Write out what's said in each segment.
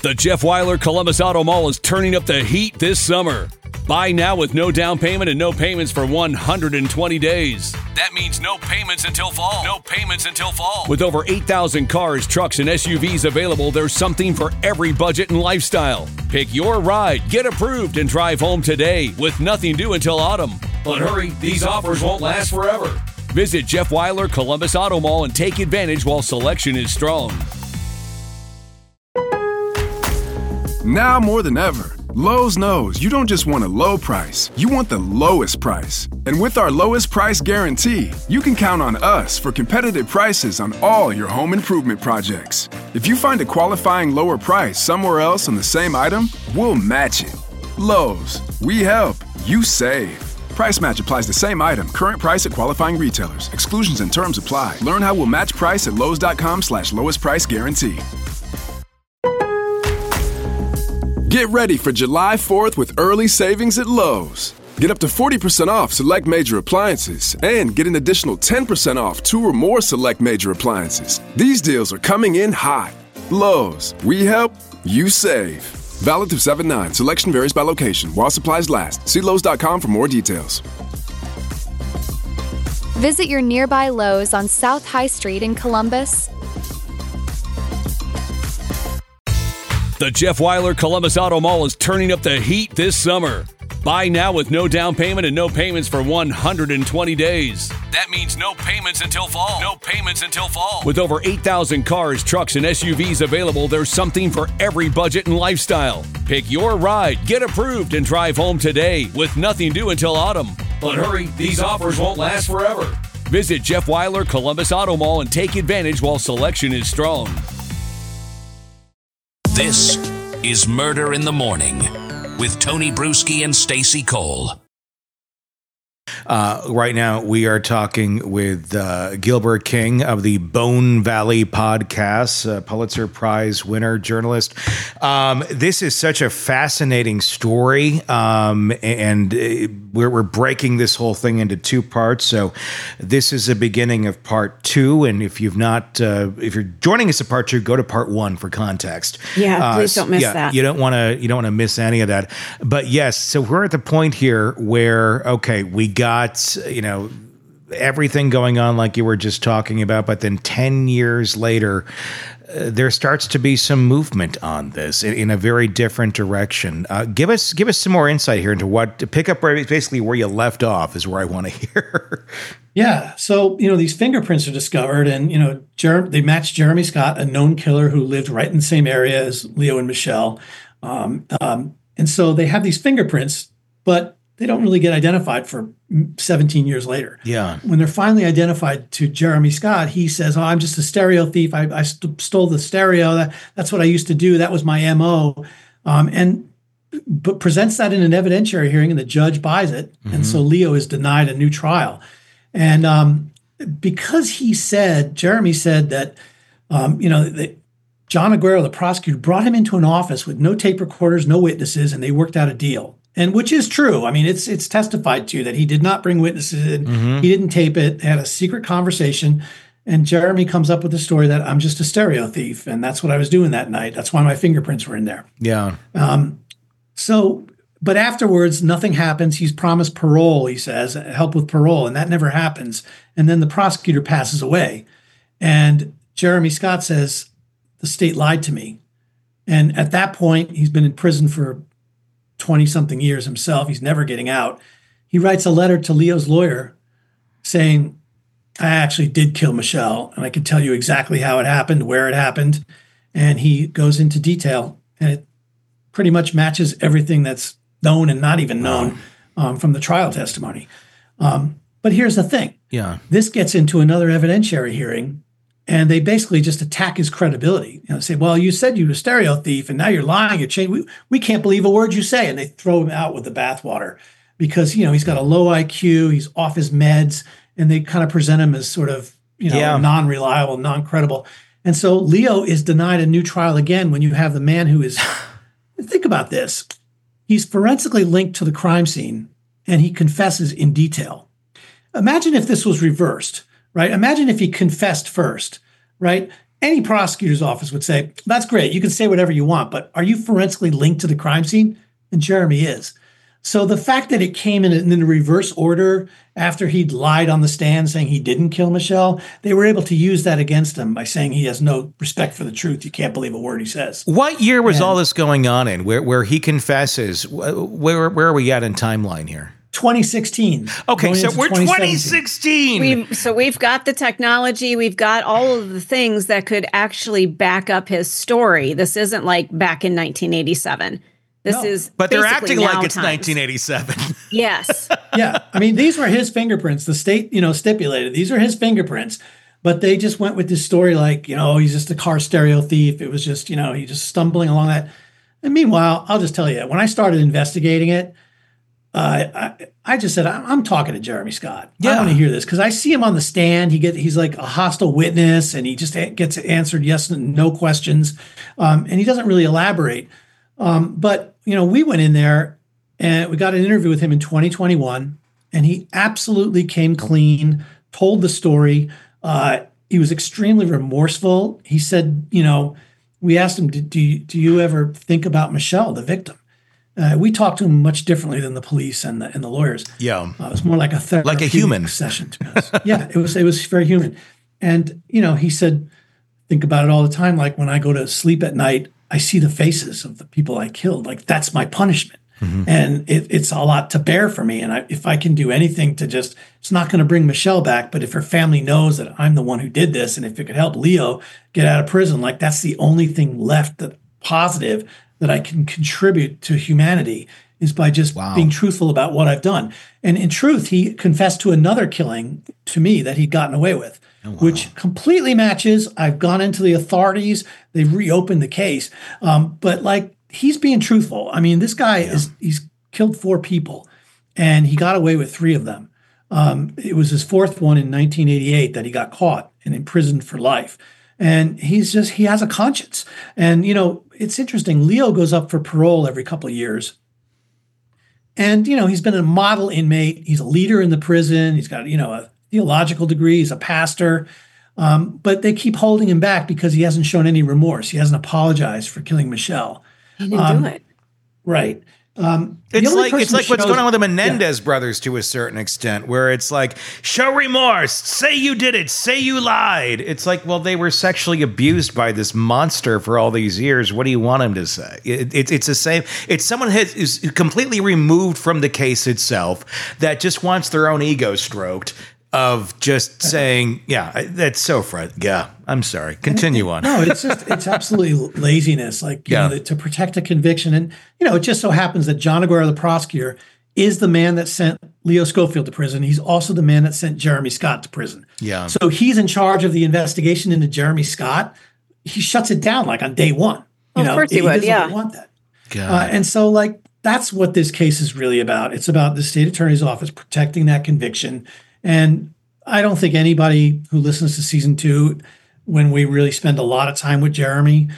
The Jeff Weiler Columbus Auto Mall is turning up the heat this summer. Buy now with no down payment and no payments for 120 days. That means no payments until fall. No payments until fall. With over 8,000 cars, trucks, and SUVs available, there's something for every budget and lifestyle. Pick your ride, get approved, and drive home today with nothing due until autumn. But hurry, these offers won't last forever. Visit Jeff Weiler Columbus Auto Mall and take advantage while selection is strong. Now more than ever, Lowe's knows you don't just want a low price, you want the lowest price. And with our lowest price guarantee, you can count on us for competitive prices on all your home improvement projects. If you find a qualifying lower price somewhere else on the same item, we'll match it. Lowe's, we help, you save. Price match applies the same item, current price at qualifying retailers. Exclusions and terms apply. Learn how we'll match price at lowes.com/lowest price guarantee. Get ready for July 4th with early savings at Lowe's. Get up to 40% off select major appliances and get an additional 10% off 2 or more select major appliances. These deals are coming in hot. Lowe's, we help, you save. Valid through 7/9. Selection varies by location. While supplies last. See Lowe's.com for more details. Visit your nearby Lowe's on South High Street in Columbus. The Jeff Weiler Columbus Auto Mall is turning up the heat this summer. Buy now with no down payment and no payments for 120 days. That means no payments until fall. No payments until fall. With over 8,000 cars, trucks, and SUVs available, there's something for every budget and lifestyle. Pick your ride, get approved, and drive home today with nothing due until autumn. But hurry, these offers won't last forever. Visit Jeff Weiler Columbus Auto Mall and take advantage while selection is strong. This is Murder in the Morning with Tony Bruschi and Stacey Cole. Right now, we are talking with Gilbert King of the Bone Valley podcast, Pulitzer Prize winner, journalist. This is such a fascinating story, and we're breaking this whole thing into 2 parts. So this is the beginning of part 2, and if you've not, if you're joining us at part 2, go to part 1 for context. Yeah, please don't miss that. You don't want to miss any of that. But yes, so we're at the point here where we got everything going on like you were just talking about, but then 10 years later, there starts to be some movement on this in a very different direction. Give us some more insight here into what to pick up basically where you left off is where I want to hear. Yeah. So, these fingerprints are discovered and, they match Jeremy Scott, a known killer who lived right in the same area as Leo and Michelle. And so they have these fingerprints, but they don't really get identified for 17 years later. Yeah. When they're finally identified to Jeremy Scott, he says, I'm just a stereo thief. I stole the stereo. That's what I used to do. That was my MO. But presents that in an evidentiary hearing, and the judge buys it. Mm-hmm. And so Leo is denied a new trial. And because Jeremy said that, that John Aguero, the prosecutor, brought him into an office with no tape recorders, no witnesses, and they worked out a deal. And which is true. I mean, it's testified to that he did not bring witnesses in. Mm-hmm. He didn't tape it. They had a secret conversation. And Jeremy comes up with the story that I'm just a stereo thief. And that's what I was doing that night. That's why my fingerprints were in there. Yeah. But afterwards, nothing happens. He's promised parole, he says, help with parole. And that never happens. And then the prosecutor passes away. And Jeremy Scott says, the state lied to me. And at that point, he's been in prison for 20-something years himself. He's never getting out. He writes a letter to Leo's lawyer saying, I actually did kill Michelle, and I can tell you exactly how it happened, where it happened. And he goes into detail, and it pretty much matches everything that's known and not even known from the trial testimony. But here's the thing. Yeah. This gets into another evidentiary hearing, and they basically just attack his credibility. Say, well, you said you were a stereo thief, and now you're lying. You're changing. We can't believe a word you say. And they throw him out with the bathwater because, he's got a low IQ. He's off his meds. And they kind of present him as sort of, non-reliable, non-credible. And so Leo is denied a new trial again when you have the man who is, think about this. He's forensically linked to the crime scene, and he confesses in detail. Imagine if this was reversed. Right? Imagine if he confessed first, right? any prosecutor's office would say, that's great. You can say whatever you want, but are you forensically linked to the crime scene? And Jeremy is. So the fact that it came in the reverse order after he'd lied on the stand saying he didn't kill Michelle, they were able to use that against him by saying he has no respect for the truth. You can't believe a word he says. What year was all this going on in, where he confesses? Where are we at in timeline here? 2016. Okay, so we're 2016. We've got the technology. We've got all of the things that could actually back up his story. This isn't like back in 1987. This is but they're acting like it's times. 1987. Yes. Yeah. I mean, these were his fingerprints. The state, stipulated these are his fingerprints, but they just went with this story like, he's just a car stereo thief. It was just, he just stumbling along that. And meanwhile, I'll just tell you, when I started investigating it, I just said, I'm talking to Jeremy Scott. Yeah. I want to hear this because I see him on the stand. He's like a hostile witness and he just gets answered yes and no questions. And he doesn't really elaborate. But, we went in there and we got an interview with him in 2021 and he absolutely came clean, told the story. He was extremely remorseful. He said, we asked him, do you ever think about Michelle, the victim? We talked to him much differently than the police and the lawyers. Yeah. It was more like a therapy like a human session to us. Yeah, it was very human. And, he said, think about it all the time. Like when I go to sleep at night, I see the faces of the people I killed. Like that's my punishment. Mm-hmm. And it's a lot to bear for me. And if I can do anything to it's not going to bring Michelle back, but if her family knows that I'm the one who did this, and if it could help Leo get out of prison, like that's the only thing left that positive that I can contribute to humanity is by just being truthful about what I've done. And in truth, he confessed to another killing to me that he'd gotten away with, which completely matches. I've gone into the authorities. They've reopened the case. But like, he's being truthful. I mean, this guy he's killed 4 people and he got away with 3 of them. It was his 4th one in 1988 that he got caught and imprisoned for life. And he has a conscience. And, it's interesting. Leo goes up for parole every couple of years. And, he's been a model inmate. He's a leader in the prison. He's got, a theological degree. He's a pastor. But they keep holding him back because he hasn't shown any remorse. He hasn't apologized for killing Michelle. He didn't do it. Right. It's like what's going on with the Menendez brothers to a certain extent, where it's like, show remorse, say you did it, say you lied. It's like, well, they were sexually abused by this monster for all these years. What do you want him to say? It's the same. It's someone is completely removed from the case itself that just wants their own ego stroked. Of just saying, that's so frightening. Yeah, I'm sorry. Continue on. No, it's absolutely laziness, to protect a conviction. And, it just so happens that John Aguero, the prosecutor, is the man that sent Leo Schofield to prison. He's also the man that sent Jeremy Scott to prison. Yeah. So he's in charge of the investigation into Jeremy Scott. He shuts it down like on day one. Of course he would, doesn't want that. And so that's what this case is really about. It's about the state attorney's office protecting that conviction. And I don't think anybody who listens to season 2, when we really spend a lot of time with Jeremy,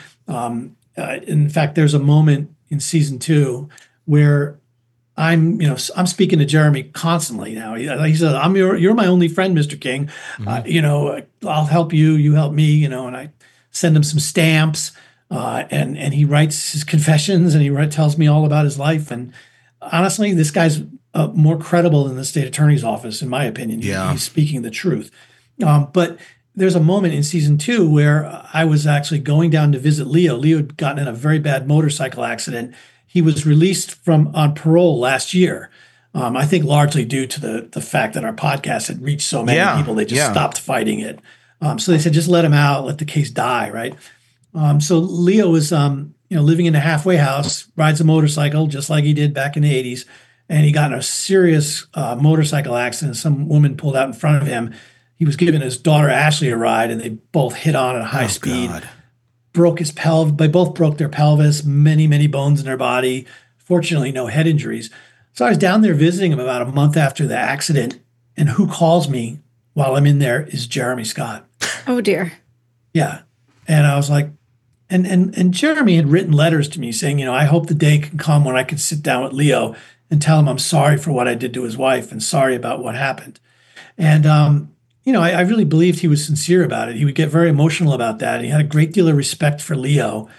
in fact, there's a moment in season 2 where I'm speaking to Jeremy constantly now. He said, you're my only friend, Mr. King. Mm-hmm. I'll help you, you help me, and I send him some stamps, and he writes his confessions and he tells me all about his life. And honestly, this guy's more credible than the state attorney's office, in my opinion. He's speaking the truth. But there's a moment in season 2 where I was actually going down to visit Leo. Leo had gotten in a very bad motorcycle accident. He was released on parole last year. I think largely due to the fact that our podcast had reached so many people, they just stopped fighting it. So they said, just let him out, let the case die, right? So Leo was living in a halfway house, rides a motorcycle just like he did back in the 80s. And he got in a serious motorcycle accident. Some woman pulled out in front of him. He was giving his daughter Ashley a ride, and they both hit on at high speed. God. Broke his pelvis. They both broke their pelvis, many, many bones in their body. Fortunately, no head injuries. So I was down there visiting him about a month after the accident, and who calls me while I'm in there is Jeremy Scott. Oh, dear. Yeah. And I was like, and Jeremy had written letters to me saying, I hope the day can come when I can sit down with Leo and tell him I'm sorry for what I did to his wife and sorry about what happened. And, I really believed he was sincere about it. He would get very emotional about that. He had a great deal of respect for Leo.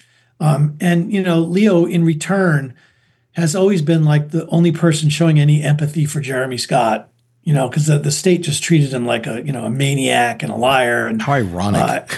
And Leo in return has always been like the only person showing any empathy for Jeremy Scott, because the state just treated him like a maniac and a liar. And how ironic.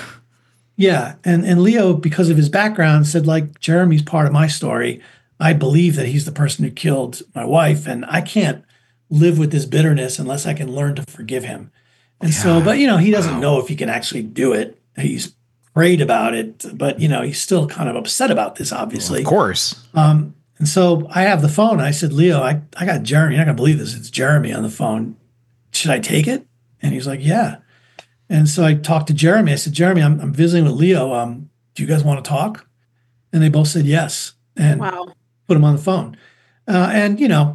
Yeah. And Leo, because of his background, said, like, Jeremy's part of my story. I believe that he's the person who killed my wife, and I can't live with this bitterness unless I can learn to forgive him. And so, but, he doesn't know if he can actually do it. He's prayed about it, but, he's still kind of upset about this, obviously. Well, of course. And so I have the phone. I said, Leo, I got Jeremy. You're not going to believe this. It's Jeremy on the phone. Should I take it? And he's like, yeah. And so I talked to Jeremy. I said, Jeremy, I'm visiting with Leo. Do you guys want to talk? And they both said yes. And put him on the phone. And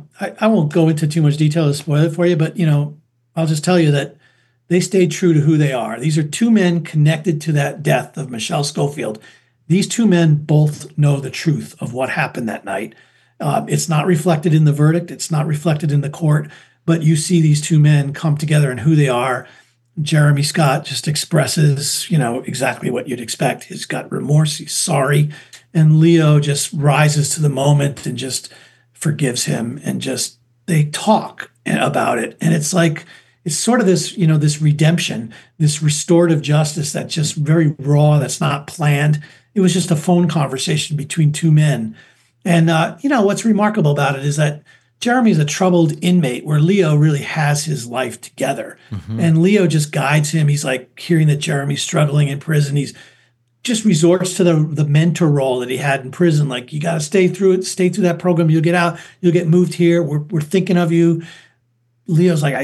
I won't go into too much detail to spoil it for you, but, I'll just tell you that they stayed true to who they are. These are two men connected to that death of Michelle Schofield. These two men both know the truth of what happened that night. It's not reflected in the verdict. It's not reflected in the court, but you see these two men come together and who they are. Jeremy Scott just expresses, exactly what you'd expect. He's got remorse. He's sorry. And Leo just rises to the moment and just forgives him. And just, they talk about it. And it's like, it's sort of this, this redemption, this restorative justice that's just very raw, that's not planned. It was just a phone conversation between two men. And, what's remarkable about it is that Jeremy's a troubled inmate where Leo really has his life together. Mm-hmm. And Leo just guides him. He's like hearing that Jeremy's struggling in prison. He's just resorts to the mentor role that he had in prison. Like, you got to stay through it, stay through that program. You'll get out. You'll get moved here. We're thinking of you. Leo's like,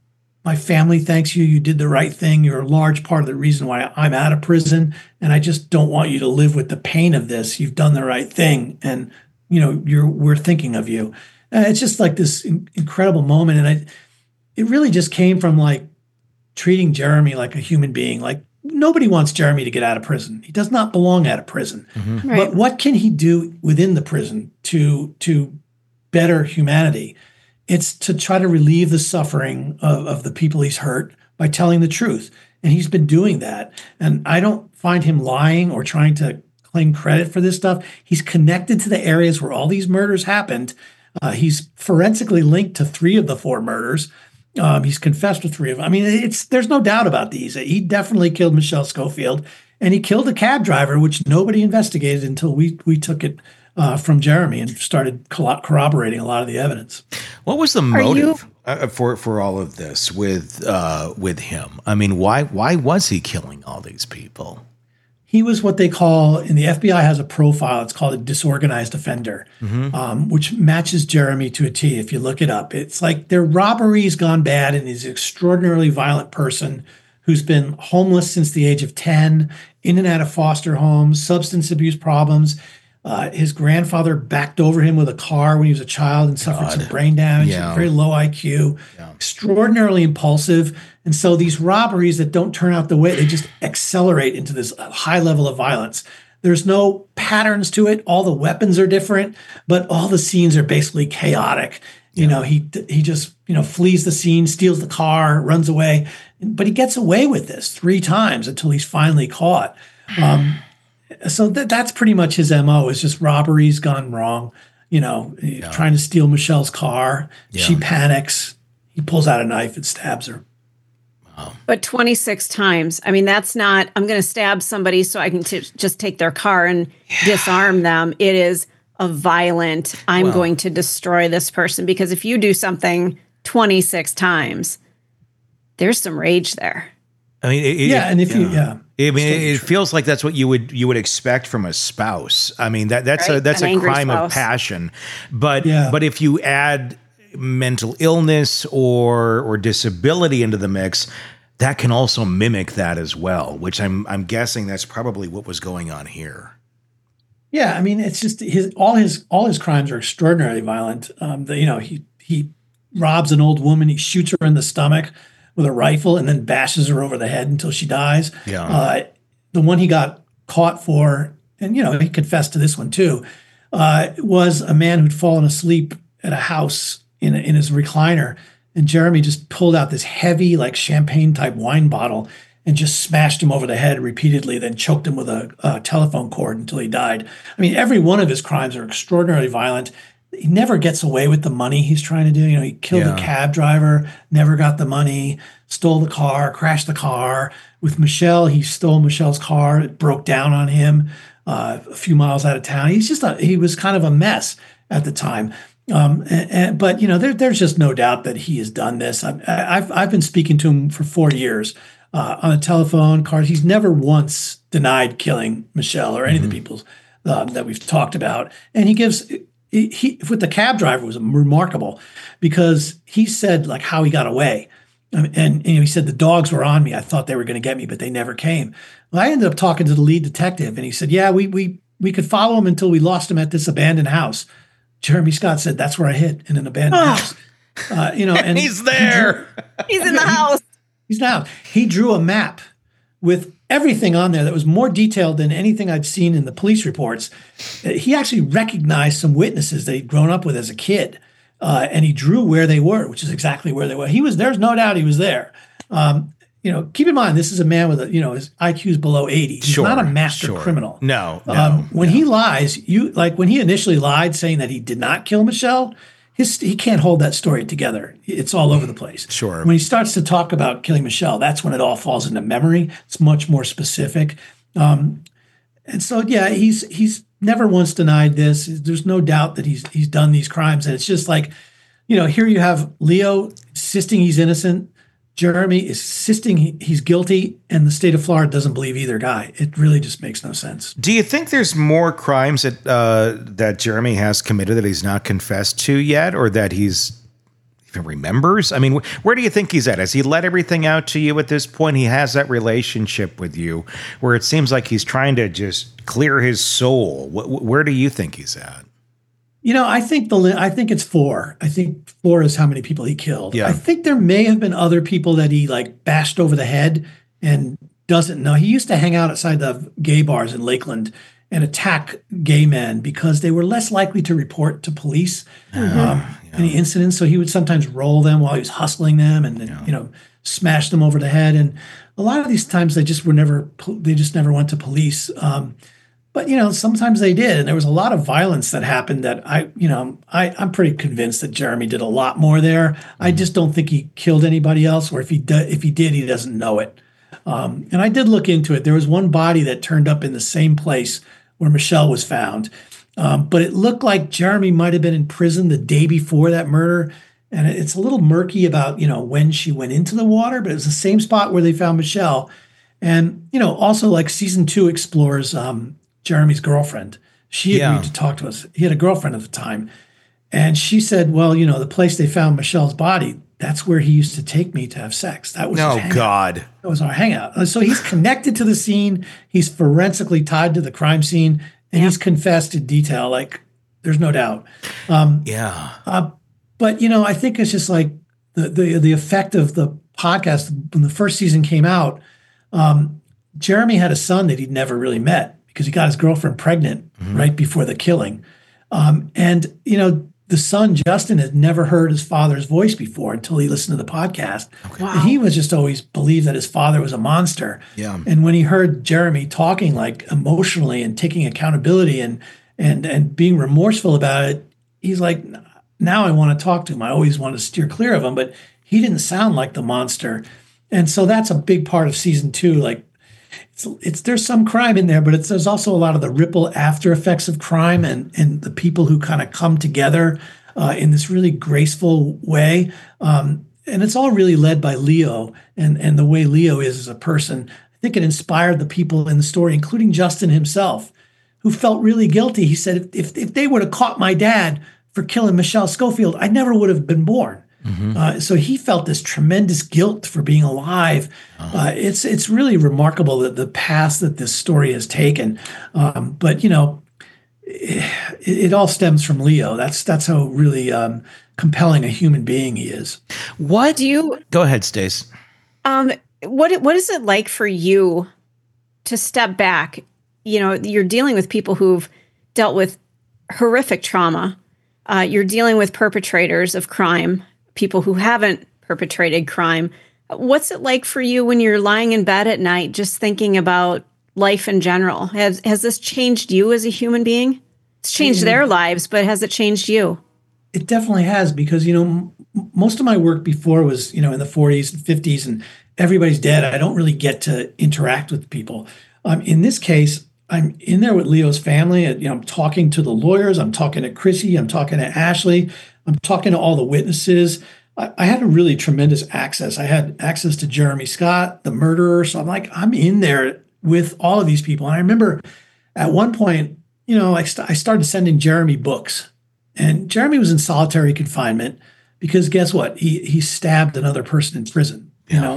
my family thanks you. You did the right thing. You're a large part of the reason why I'm out of prison. And I just don't want you to live with the pain of this. You've done the right thing. And, we're thinking of you. It's just like this incredible moment. And it really just came from like treating Jeremy like a human being. Like, nobody wants Jeremy to get out of prison. He does not belong out of prison. Mm-hmm. Right. But what can he do within the prison to better humanity? It's to try to relieve the suffering of the people he's hurt by telling the truth. And he's been doing that. And I don't find him lying or trying to claim credit for this stuff. He's connected to the areas where all these murders happened. He's forensically linked to 3 of the 4 murders. He's confessed to 3 of them. I mean, there's no doubt about these. He definitely killed Michelle Schofield, and he killed a cab driver, which nobody investigated until we took it from Jeremy and started corroborating a lot of the evidence. What was the motive for all of this with him? I mean, why was he killing all these people? He was what they call, and the FBI has a profile, it's called a disorganized offender, mm-hmm. Which matches Jeremy to a T if you look it up. It's like their robberies gone bad, and he's an extraordinarily violent person who's been homeless since the age of 10, in and out of foster homes, substance abuse problems. His grandfather backed over him with a car when he was a child and suffered some brain damage, very low IQ, extraordinarily impulsive. And so these robberies that don't turn out the way, they just accelerate into this high level of violence. There's no patterns to it. All the weapons are different, but all the scenes are basically chaotic. He just, flees the scene, steals the car, runs away, but he gets away with this 3 times until he's finally caught. So that's pretty much his MO, is just robberies gone wrong, trying to steal Michelle's car. Yeah. She panics. He pulls out a knife and stabs her. Wow. But 26 times. I mean, that's not, I'm going to stab somebody so I can just take their car and disarm them. It is a violent, I'm going to destroy this person. Because if you do something 26 times, there's some rage there. I mean, it feels like that's what you would expect from a spouse. I mean, that's a crime of passion. But if you add mental illness or disability into the mix, that can also mimic that as well. Which I'm guessing that's probably what was going on here. Yeah, I mean, it's just all his crimes are extraordinarily violent. He robs an old woman, he shoots her in the stomach with a rifle and then bashes her over the head until she dies. Yeah. The one he got caught for, and he confessed to this one too, was a man who'd fallen asleep at a house in his recliner, and Jeremy just pulled out this heavy, like champagne type wine bottle and just smashed him over the head repeatedly, then choked him with a telephone cord until he died. I mean, every one of his crimes are extraordinarily violent. He never gets away with the money he's trying to do. You know, he killed a cab driver, never got the money, stole the car, crashed the car. With Michelle, he stole Michelle's car. It broke down on him a few miles out of town. He was kind of a mess at the time. But, you know, there's just no doubt that he has done this. I've been speaking to him for 4 years on a telephone card. He's never once denied killing Michelle or any of the people that we've talked about. And he with the cab driver was remarkable because he said like how he got away. And he said, the dogs were on me. I thought they were going to get me, but they never came. Well, I ended up talking to the lead detective and he said, yeah, we could follow him until we lost him at this abandoned house. Jeremy Scott said, that's where I hid, in an abandoned house. You know, and he's there. He's in the house. He's now. He drew a map with everything on there that was more detailed than anything I'd seen in the police reports. He actually recognized some witnesses that he'd grown up with as a kid, and he drew where they were, which is exactly where they were. There's no doubt he was there. You know, keep in mind, this is a man with his IQ is below 80. He's not a master criminal. No. When he lies, when he initially lied saying that he did not kill Michelle, he can't hold that story together. It's all over the place. Sure. When he starts to talk about killing Michelle, that's when it all falls into memory. It's much more specific. And so, yeah, he's never once denied this. There's no doubt that he's done these crimes. And it's just like, you know, here you have Leo insisting he's innocent. Jeremy is insisting he's guilty, and the state of Florida doesn't believe either guy. It really just makes no sense. Do you think there's more crimes that Jeremy has committed that he's not confessed to yet, or that he's even remembers? I mean, where do you think he's at? Has he let everything out to you at this point? He has that relationship with you where it seems like he's trying to just clear his soul. Where do you think he's at? You know, I think it's 4. I think 4 is how many people he killed. Yeah. I think there may have been other people that he like bashed over the head and doesn't know. He used to hang out outside the gay bars in Lakeland and attack gay men because they were less likely to report to police any incidents. So he would sometimes roll them while he was hustling them and smash them over the head. And a lot of these times they just never went to police. But, you know, sometimes they did. And there was a lot of violence that happened that I'm pretty convinced that Jeremy did a lot more there. I just don't think he killed anybody else, or if he did, he doesn't know it. And I did look into it. There was one body that turned up in the same place where Michelle was found. But it looked like Jeremy might have been in prison the day before that murder. And it's a little murky about, when she went into the water, but it was the same spot where they found Michelle. And, also like season 2 explores Jeremy's girlfriend. She agreed to talk to us. He had a girlfriend at the time. And she said, well, the place they found Michelle's body, that's where he used to take me to have sex. That was his hangout. God. That was our hangout. So he's connected to the scene. He's forensically tied to the crime scene. And he's confessed in detail. Like, there's no doubt. But, I think it's just like the effect of the podcast. When the first season came out, Jeremy had a son that he'd never really met because he got his girlfriend pregnant right before the killing. And the son, Justin, had never heard his father's voice before until he listened to the podcast. Okay. Wow. And he was just always believed that his father was a monster. Yeah. And when he heard Jeremy talking like emotionally and taking accountability and being remorseful about it, he's like, now I want to talk to him. I always want to steer clear of him, but he didn't sound like the monster. And so that's a big part of season 2. Like, there's some crime in there, but there's also a lot of the ripple after effects of crime and the people who kind of come together in this really graceful way. And it's all really led by Leo and the way Leo is as a person. I think it inspired the people in the story, including Justin himself, who felt really guilty. He said, if they would have caught my dad for killing Michelle Schofield, I never would have been born. So he felt this tremendous guilt for being alive. It's really remarkable that the path that this story has taken. But it all stems from Leo. That's how really compelling a human being he is. What do you go ahead, Stace? What is it like for you to step back? You're dealing with people who've dealt with horrific trauma. You're dealing with perpetrators of crime. people who haven't perpetrated crime. What's it like for you when you're lying in bed at night, just thinking about life in general? Has this changed you as a human being? It's changed their lives, but has it changed you? It definitely has, because, most of my work before was, in the 40s and 50s, and everybody's dead. I don't really get to interact with people. In this case, I'm in there with Leo's family. I'm talking to the lawyers. I'm talking to Chrissy. I'm talking to Ashley. I'm talking to all the witnesses. I had a really tremendous access. I had access to Jeremy Scott, the murderer. So I'm in there with all of these people. And I remember at one point, I started sending Jeremy books. And Jeremy was in solitary confinement because guess what? He stabbed another person in prison.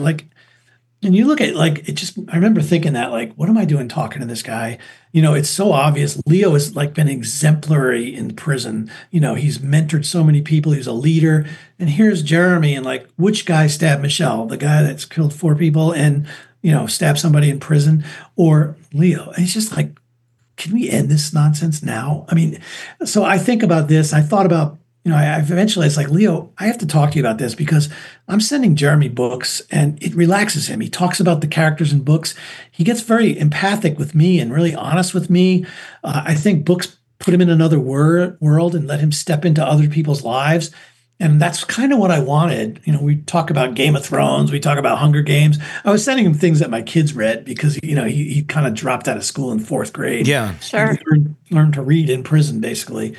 And you look at I remember thinking that, what am I doing talking to this guy? It's so obvious. Leo has been exemplary in prison. He's mentored so many people. He's a leader. And here's Jeremy, and which guy stabbed Michelle? The guy that's killed 4 people and, stabbed somebody in prison, or Leo? And it's just can we end this nonsense now? So I think about this. I thought about, I eventually, it's Leo, I have to talk to you about this because I'm sending Jeremy books and it relaxes him. He talks about the characters in books. He gets very empathic with me and really honest with me. I think books put him in another world and let him step into other people's lives. And that's kind of what I wanted. We talk about Game of Thrones. We talk about Hunger Games. I was sending him things that my kids read because, he kind of dropped out of school in 4th grade. Yeah, sure. Learned to read in prison, basically.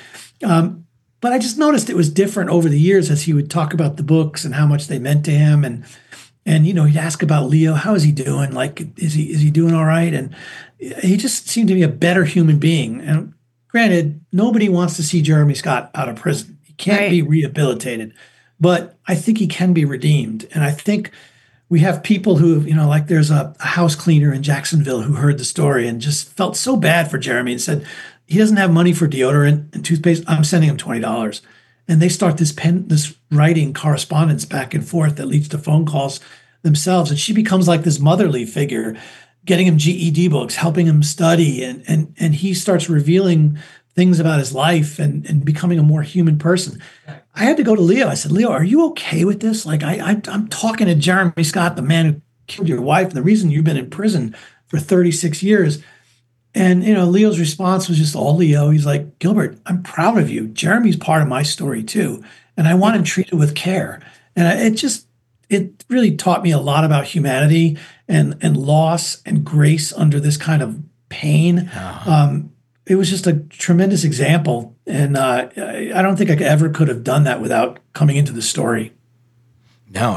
But I just noticed it was different over the years as he would talk about the books and how much they meant to him. And he'd ask about Leo. How is he doing? Is he doing all right? And he just seemed to be a better human being. And granted, nobody wants to see Jeremy Scott out of prison. He can't be rehabilitated. But I think he can be redeemed. And I think we have people who, there's a house cleaner in Jacksonville who heard the story and just felt so bad for Jeremy and said, he doesn't have money for deodorant and toothpaste. I'm sending him $20. And they start this writing correspondence back and forth that leads to phone calls themselves. And she becomes this motherly figure, getting him GED books, helping him study. And he starts revealing things about his life and becoming a more human person. I had to go to Leo. I said, Leo, are you okay with this? I'm talking to Jeremy Scott, the man who killed your wife, and the reason you've been in prison for 36 years. And, Leo's response was just all Leo. He's like, Gilbert, I'm proud of you. Jeremy's part of my story too. And I want him treated with care. And it really taught me a lot about humanity and loss and grace under this kind of pain. It was just a tremendous example. And I don't think I ever could have done that without coming into the story. No,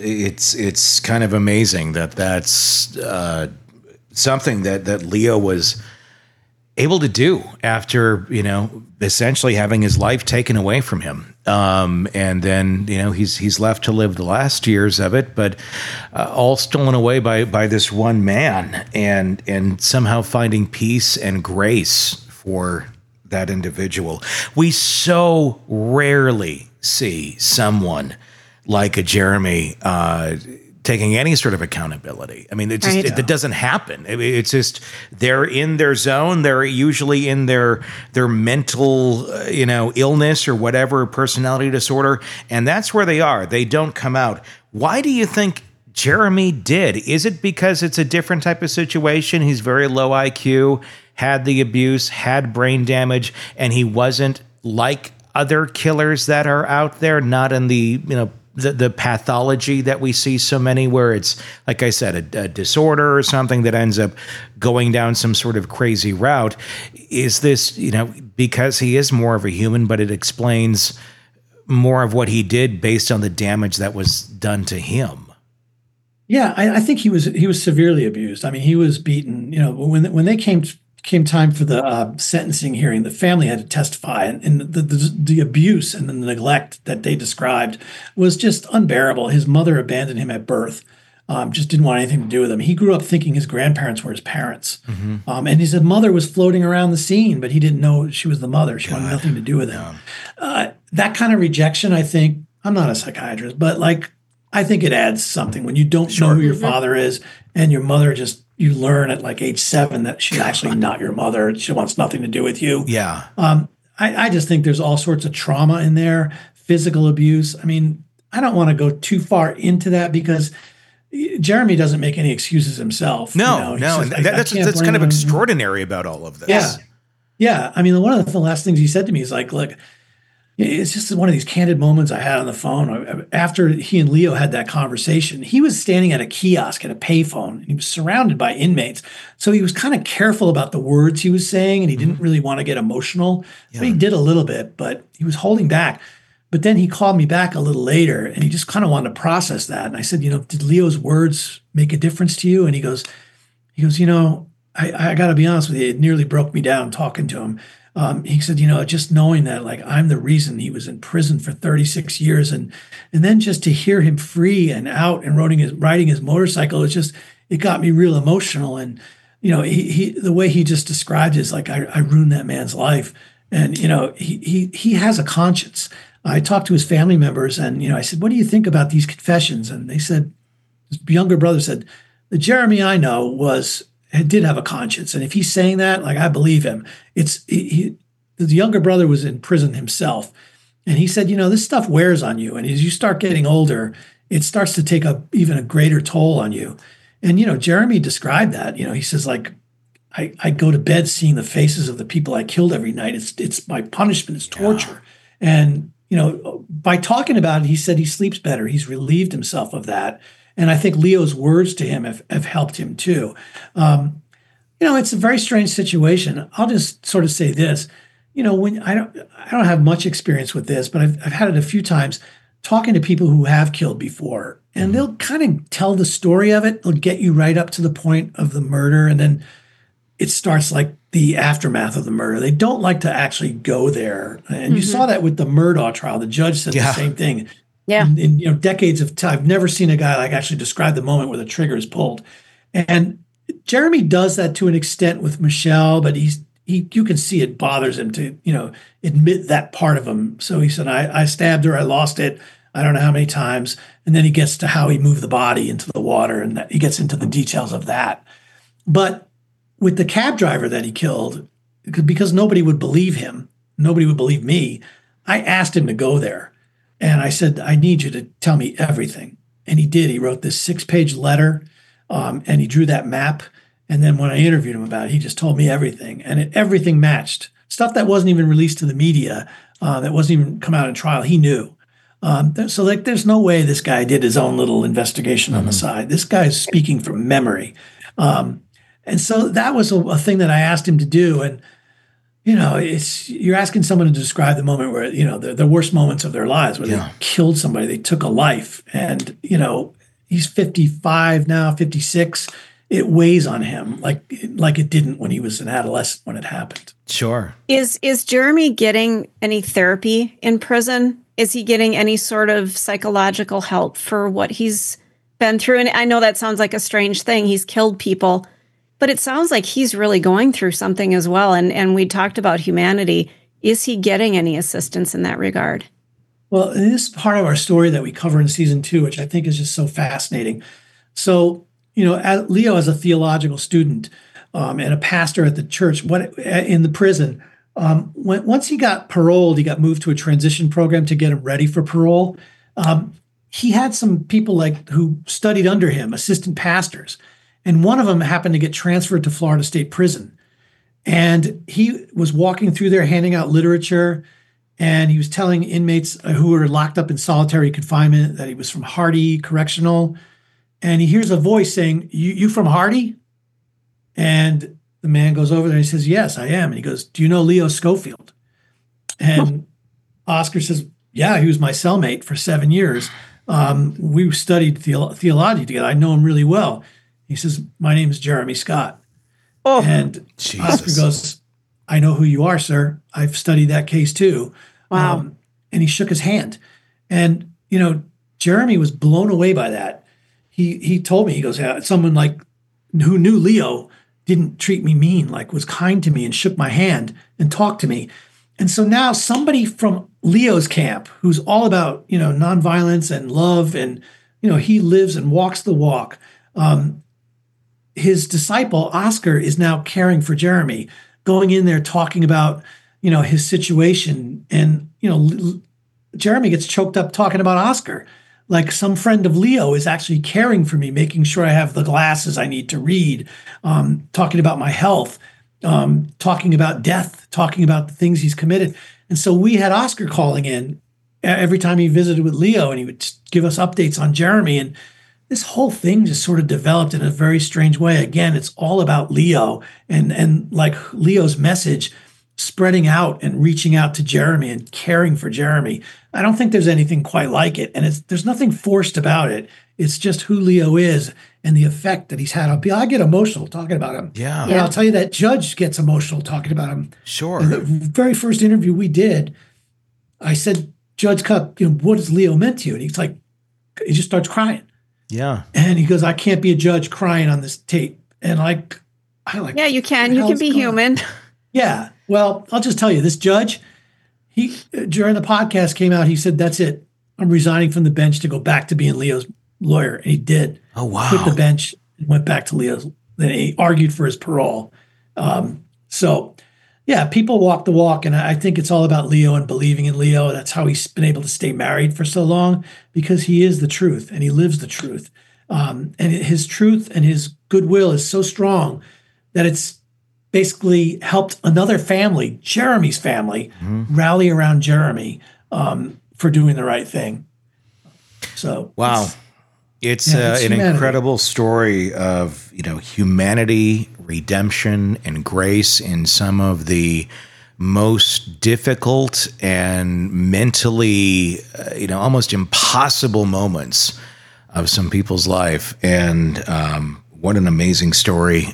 it's kind of amazing that's something that Leo was able to do after, essentially having his life taken away from him. And then, he's left to live the last years of it, but all stolen away by this one man and somehow finding peace and grace for that individual. We so rarely see someone like a Jeremy taking any sort of accountability. It doesn't happen. It's just they're in their zone. They're usually in their mental, illness or whatever, personality disorder, and that's where they are. They don't come out. Why do you think Jeremy did? Is it because it's a different type of situation? He's very low IQ, had the abuse, had brain damage, and he wasn't like other killers that are out there, not in the, the pathology that we see so many, where it's, like I said, a disorder or something that ends up going down some sort of crazy route. Is this, because he is more of a human, but it explains more of what he did based on the damage that was done to him? Yeah, I think he was severely abused. He was beaten. When they came time for the sentencing hearing, the family had to testify, and the abuse and the neglect that they described was just unbearable. His mother abandoned him at birth, just didn't want anything to do with him. He grew up thinking his grandparents were his parents, and his mother was floating around the scene, but he didn't know she was the mother. She wanted nothing to do with him. That kind of rejection, I think, I'm not a psychiatrist, but I think it adds something when you don't know who your father is and your mother you learn at age 7 that she's actually not your mother. She wants nothing to do with you. Yeah. I just think there's all sorts of trauma in there, physical abuse. I don't want to go too far into that because Jeremy doesn't make any excuses himself. No, Says, and that's kind of extraordinary about all of this. Yeah. I mean, one of the last things he said to me is like, look, it's just one of these candid moments I had on the phone. After he and Leo had that conversation, he was standing at a kiosk at a payphone, and he was surrounded by inmates. So he was kind of careful about the words he was saying, and he didn't really want to get emotional. Yeah. But he did a little bit, but he was holding back. But then he called me back a little later, and he just kind of wanted to process that. And I said, did Leo's words make a difference to you? And he goes, I got to be honest with you, it nearly broke me down talking to him. He said, just knowing that, like, I'm the reason he was in prison for 36 years. And then just to hear him free and out and riding his motorcycle, it got me real emotional. And, the way he just described it is like, I ruined that man's life. And, he has a conscience. I talked to his family members and, I said, what do you think about these confessions? And they said, his younger brother said, the Jeremy I know did have a conscience. And if he's saying that, like, I believe him. The younger brother was in prison himself. And he said, this stuff wears on you. And as you start getting older, it starts to take even a greater toll on you. And, Jeremy described that, he says, like, I go to bed seeing the faces of the people I killed every night. It's my punishment. It's torture. Yeah. And, by talking about it, he said he sleeps better. He's relieved himself of that. And I think Leo's words to him have helped him too. It's a very strange situation. I'll just sort of say this, when I don't have much experience with this, but I've had it a few times talking to people who have killed before, and they'll kind of tell the story of it. They'll get you right up to the point of the murder, and then it starts like the aftermath of the murder. They don't like to actually go there. And you saw that with the Murdaugh trial. The judge said the same thing. Yeah. In decades of time, I've never seen a guy like actually describe the moment where the trigger is pulled. And Jeremy does that to an extent with Michelle, but you can see it bothers him to, admit that part of him. So he said, I stabbed her, I lost it, I don't know how many times. And then he gets to how he moved the body into the water, and he gets into the details of that. But with the cab driver that he killed, because nobody would believe him, nobody would believe me, I asked him to go there. And I said, I need you to tell me everything. And he did. He wrote this 6-page letter, and he drew that map. And then when I interviewed him about it, he just told me everything. And everything matched. Stuff that wasn't even released to the media, that wasn't even come out in trial, he knew. So there's no way this guy did his own little investigation on the side. This guy's speaking from memory. And so that was a thing that I asked him to do. And, you're asking someone to describe the moment where, the worst moments of their lives, where they killed somebody, they took a life. And, he's 55 now, 56. It weighs on him like it didn't when he was an adolescent when it happened. Sure. Is Jeremy getting any therapy in prison? Is he getting any sort of psychological help for what he's been through? And I know that sounds like a strange thing. He's killed people. But it sounds like he's really going through something as well. And we talked about humanity. Is he getting any assistance in that regard? Well, this is part of our story that we cover in season 2, which I think is just so fascinating. So, Leo as a theological student and a pastor at the church, in the prison, once he got paroled, he got moved to a transition program to get him ready for parole. He had some people who studied under him, assistant pastors. And one of them happened to get transferred to Florida State Prison. And he was walking through there handing out literature. And he was telling inmates who were locked up in solitary confinement that he was from Hardy Correctional. And he hears a voice saying, you from Hardy? And the man goes over there and he says, yes, I am. And he goes, do you know Leo Schofield? And Oscar says, yeah, he was my cellmate for 7 years. We studied theology together. I know him really well. He says, my name is Jeremy Scott. Oh, and Jesus. Oscar goes, I know who you are, sir. I've studied that case too. Wow. And he shook his hand. And, Jeremy was blown away by that. He told me, he goes, someone who knew Leo didn't treat me mean, was kind to me and shook my hand and talked to me. And so now somebody from Leo's camp, who's all about, nonviolence and love, and, he lives and walks the walk. His disciple, Oscar, is now caring for Jeremy, going in there talking about, his situation. And, Jeremy gets choked up talking about Oscar. like some friend of Leo is actually caring for me, making sure I have the glasses I need to read, talking about my health, talking about death, talking about the things he's committed. And so we had Oscar calling in every time he visited with Leo, and he would give us updates on Jeremy. And this whole thing just sort of developed in a very strange way. Again, it's all about Leo and like Leo's message spreading out and reaching out to Jeremy and caring for Jeremy. I don't think there's anything quite like it. And there's nothing forced about it. It's just who Leo is and the effect that he's had on people. I get emotional talking about him. Yeah. And I'll tell you that Judge gets emotional talking about him. Sure. In the very first interview we did, I said, Judge Cup, what has Leo meant to you? And he's like, he just starts crying. Yeah. And he goes, I can't be a judge crying on this tape. And yeah, you can. You can be human. Yeah. Well, I'll just tell you, this judge, he during the podcast came out, he said, that's it. I'm resigning from the bench to go back to being Leo's lawyer. And he did. Oh, wow. Quit the bench and went back to Leo's. Then he argued for his parole. So, yeah, people walk the walk. And I think it's all about Leo and believing in Leo. That's how he's been able to stay married for so long, because he is the truth and he lives the truth. And his truth and his goodwill is so strong that it's basically helped another family, Jeremy's family, rally around Jeremy for doing the right thing. So, wow. It's an incredible story of, humanity, redemption, and grace in some of the most difficult and mentally, almost impossible moments of some people's life. And what an amazing story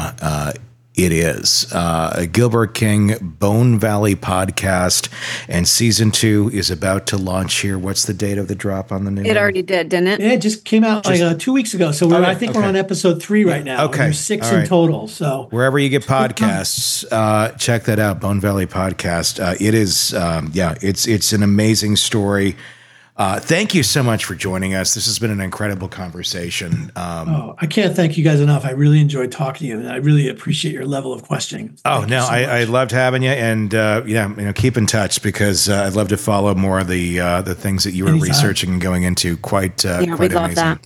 it is. Gilbert King, Bone Valley Podcast, and season 2 is about to launch here. What's the date of the drop on the new? It already did, didn't it? Yeah, it just came out 2 weeks ago. So I think we're on episode 3 right now. Okay. There's 6 in total. So wherever you get podcasts, check that out. Bone Valley Podcast. It is, it's an amazing story. Thank you so much for joining us. This has been an incredible conversation. I can't thank you guys enough. I really enjoyed talking to you, and I really appreciate your level of questioning. I loved having you, and keep in touch, because I'd love to follow more of the things that you were researching and going into. Quite we'd love that.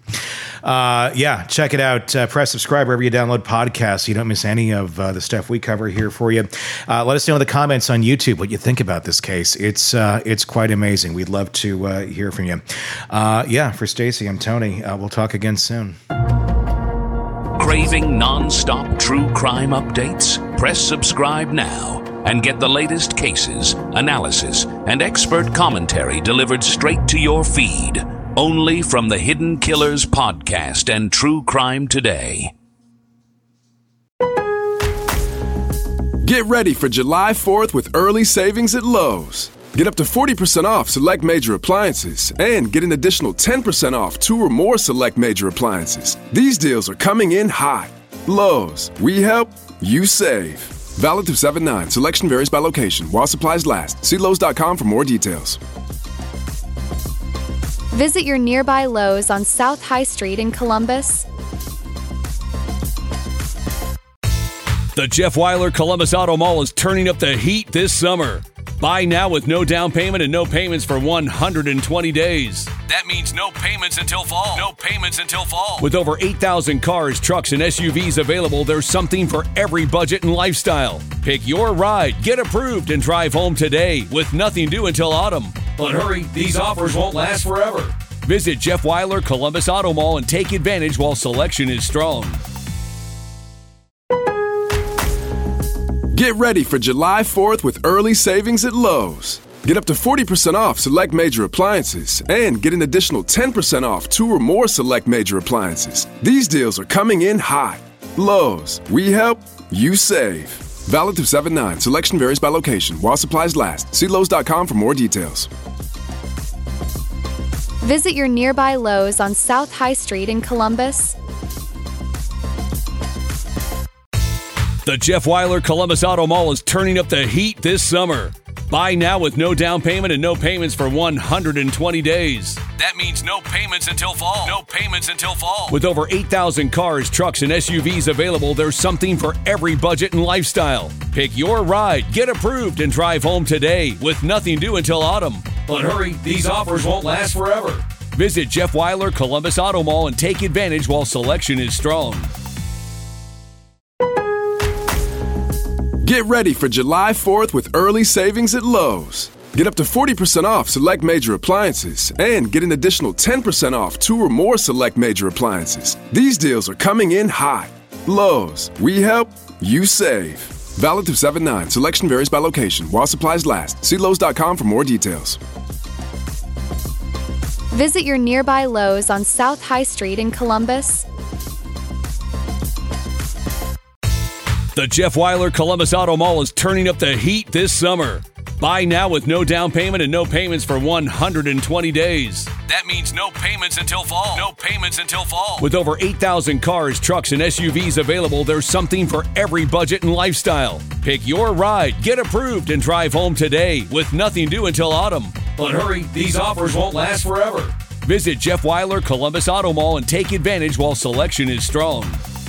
Check it out. Press subscribe wherever you download podcasts so you don't miss any of the stuff we cover here for you. Let us know in the comments on YouTube what you think about this case. It's quite amazing. We'd love to hear from you. For Stacey, I'm Tony. We'll talk again soon. Craving non-stop true crime updates? Press subscribe now and get the latest cases, analysis, and expert commentary delivered straight to your feed. Only from the Hidden Killers Podcast and True Crime Today. Get ready for July 4th with early savings at Lowe's. Get up to 40% off select major appliances and get an additional 10% off 2 or more select major appliances. These deals are coming in hot. Lowe's, we help, you save. Valid through 7/9. Selection varies by location. While supplies last. See Lowe's.com for more details. Visit your nearby Lowe's on South High Street in Columbus. The Jeff Weiler Columbus Auto Mall is turning up the heat this summer. Buy now with no down payment and no payments for 120 days. That means no payments until fall. No payments until fall. With over 8,000 cars, trucks, and SUVs available, there's something for every budget and lifestyle. Pick your ride, get approved, and drive home today with nothing due until autumn. But hurry, these offers won't last forever. Visit Jeff Weiler Columbus Auto Mall and take advantage while selection is strong. Get ready for July 4th with early savings at Lowe's. Get up to 40% off select major appliances and get an additional 10% off 2 or more select major appliances. These deals are coming in hot. Lowe's, we help, you save. Valid through 7/9. Selection varies by location. While supplies last. See Lowe's.com for more details. Visit your nearby Lowe's on South High Street in Columbus. The Jeff Weiler Columbus Auto Mall is turning up the heat this summer. Buy now with no down payment and no payments for 120 days. That means no payments until fall. No payments until fall. With over 8,000 cars, trucks, and SUVs available, there's something for every budget and lifestyle. Pick your ride, get approved, and drive home today with nothing due until autumn. But hurry, these offers won't last forever. Visit Jeff Weiler Columbus Auto Mall and take advantage while selection is strong. Get ready for July 4th with early savings at Lowe's. Get up to 40% off select major appliances and get an additional 10% off 2 or more select major appliances. These deals are coming in hot. Lowe's, we help, you save. Valid through 7/9. Selection varies by location. While supplies last. See Lowe's.com for more details. Visit your nearby Lowe's on South High Street in Columbus. The Jeff Weiler Columbus Auto Mall is turning up the heat this summer. Buy now with no down payment and no payments for 120 days. That means no payments until fall. No payments until fall. With over 8,000 cars, trucks, and SUVs available, there's something for every budget and lifestyle. Pick your ride, get approved, and drive home today with nothing due until autumn. But hurry, these offers won't last forever. Visit Jeff Weiler Columbus Auto Mall and take advantage while selection is strong.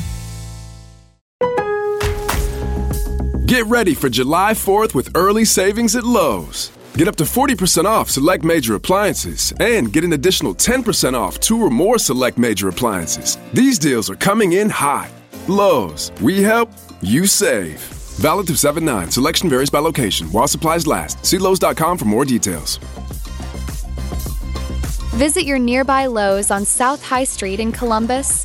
Get ready for July 4th with early savings at Lowe's. Get up to 40% off select major appliances and get an additional 10% off 2 or more select major appliances. These deals are coming in hot. Lowe's, we help, you save. Valid through 7/9. Selection varies by location. While supplies last. See Lowe's.com for more details. Visit your nearby Lowe's on South High Street in Columbus.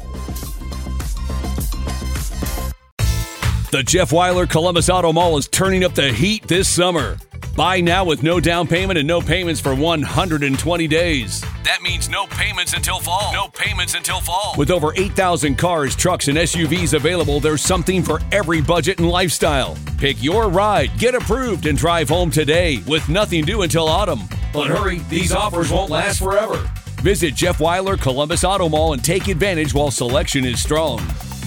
The Jeff Weiler Columbus Auto Mall is turning up the heat this summer. Buy now with no down payment and no payments for 120 days. That means no payments until fall. No payments until fall. With over 8,000 cars, trucks, and SUVs available, there's something for every budget and lifestyle. Pick your ride, get approved, and drive home today with nothing due until autumn. But hurry, these offers won't last forever. Visit Jeff Weiler Columbus Auto Mall and take advantage while selection is strong.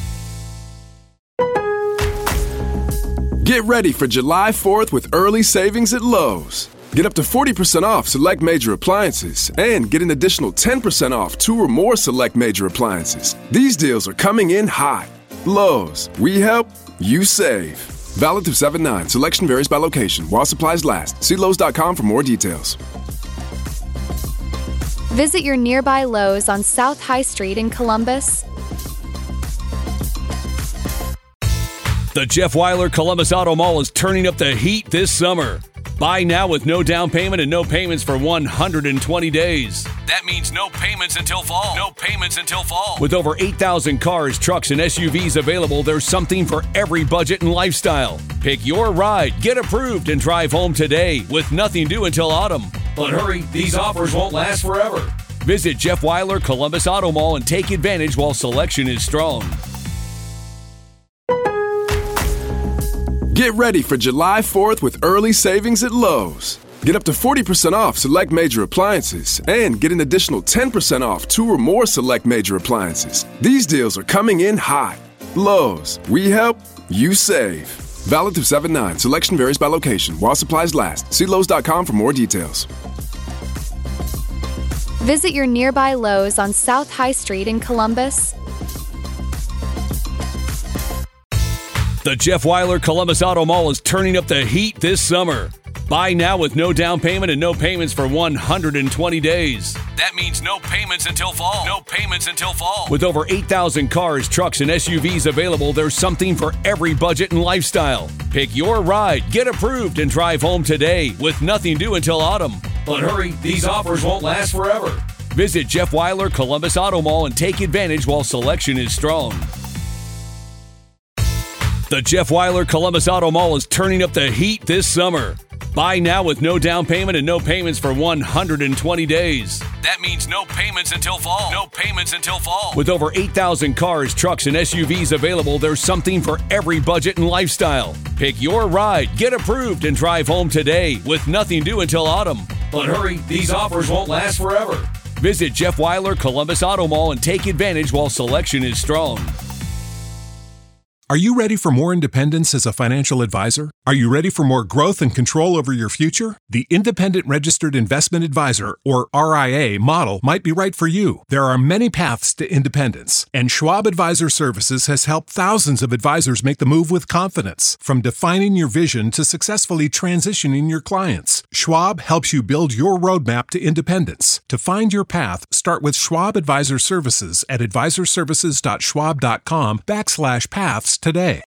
Get ready for July 4th with early savings at Lowe's. Get up to 40% off select major appliances and get an additional 10% off 2 or more select major appliances. These deals are coming in hot. Lowe's, we help, you save. Valid through 7/9. Selection varies by location. While supplies last. See Lowe's.com for more details. Visit your nearby Lowe's on South High Street in Columbus. The Jeff Weiler Columbus Auto Mall is turning up the heat this summer. Buy now with no down payment and no payments for 120 days. That means no payments until fall. No payments until fall. With over 8,000 cars, trucks, and SUVs available, there's something for every budget and lifestyle. Pick your ride, get approved, and drive home today with nothing due until autumn. But hurry, these offers won't last forever. Visit Jeff Weiler Columbus Auto Mall and take advantage while selection is strong. Get ready for July 4th with early savings at Lowe's. Get up to 40% off select major appliances and get an additional 10% off 2 or more select major appliances. These deals are coming in hot. Lowe's, we help, you save. Valid through 7/9. Selection varies by location. While supplies last. See Lowe's.com for more details. Visit your nearby Lowe's on South High Street in Columbus. The Jeff Weiler Columbus Auto Mall is turning up the heat this summer. Buy now with no down payment and no payments for 120 days. That means no payments until fall. No payments until fall. With over 8,000 cars, trucks, and SUVs available, there's something for every budget and lifestyle. Pick your ride, get approved, and drive home today with nothing due until autumn. But hurry, these offers won't last forever. Visit Jeff Weiler Columbus Auto Mall and take advantage while selection is strong. The Jeff Weiler Columbus Auto Mall is turning up the heat this summer. Buy now with no down payment and no payments for 120 days. That means no payments until fall. No payments until fall. With over 8,000 cars, trucks, and SUVs available, there's something for every budget and lifestyle. Pick your ride, get approved, and drive home today with nothing due until autumn. But hurry, these offers won't last forever. Visit Jeff Weiler Columbus Auto Mall and take advantage while selection is strong. Are you ready for more independence as a financial advisor? Are you ready for more growth and control over your future? The Independent Registered Investment Advisor, or RIA, model might be right for you. There are many paths to independence, and Schwab Advisor Services has helped thousands of advisors make the move with confidence. From defining your vision to successfully transitioning your clients, Schwab helps you build your roadmap to independence. To find your path, start with Schwab Advisor Services at advisorservices.schwab.com/paths today.